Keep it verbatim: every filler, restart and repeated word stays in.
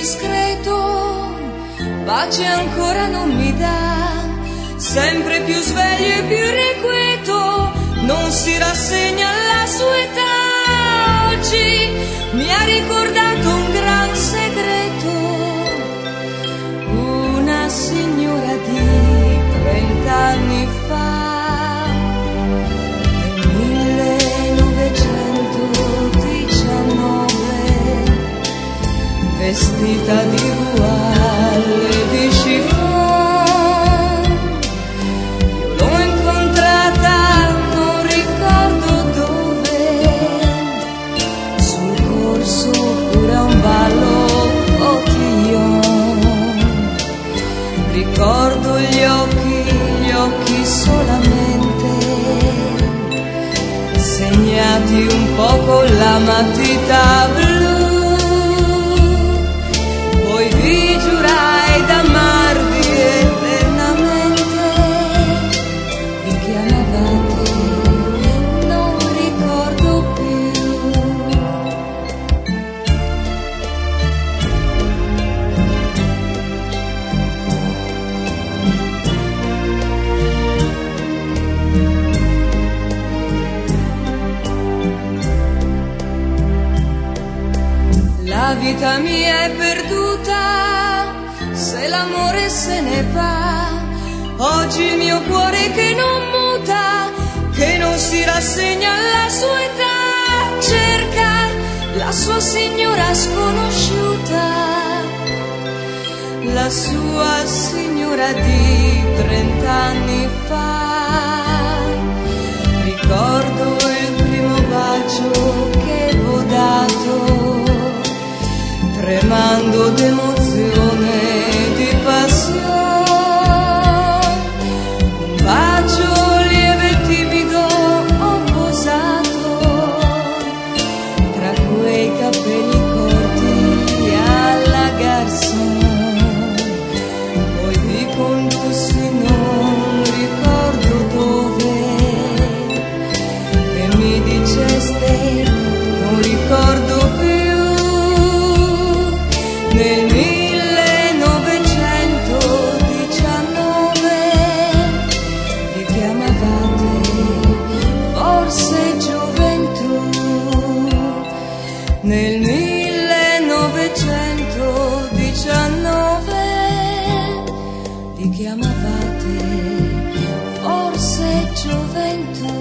discreto, pace ancora non mi dà, sempre più sveglio e più irrequieto, non si rassegna alla sua età. Oggi mi ha ricordato un gran segreto, una signora di trent'anni fa, nel millenovecentodiciannove, vestita di voile e di chiffon. Io l'ho incontrata, non ricordo dove, sul corso oppure a un ballo cotillon. Ricordo gli occhi, gli occhi solamente, segnati un po' con la matita blu. Poi vi giurai d'amarvi eternamente, finché amavate non ricordo più. La vita mia è perduta, se l'amore se ne va. Oggi il mio cuore che non muta, che non si rassegna alla sua età, cerca la sua signora sconosciuta, la sua signora di trent'anni fa. Ricordo il primo bacio che avevo dato, tremando d'emozione e di passione, un bacio lieve e timido ho posato tra quei capelli corti alla garçon. Poi vi condussi non ricordo dove e mi diceste non ricordo più. Nel millenovecentodiciannove vi chiamavate forse gioventù. Nel millenovecentodiciannove vi chiamavate forse gioventù.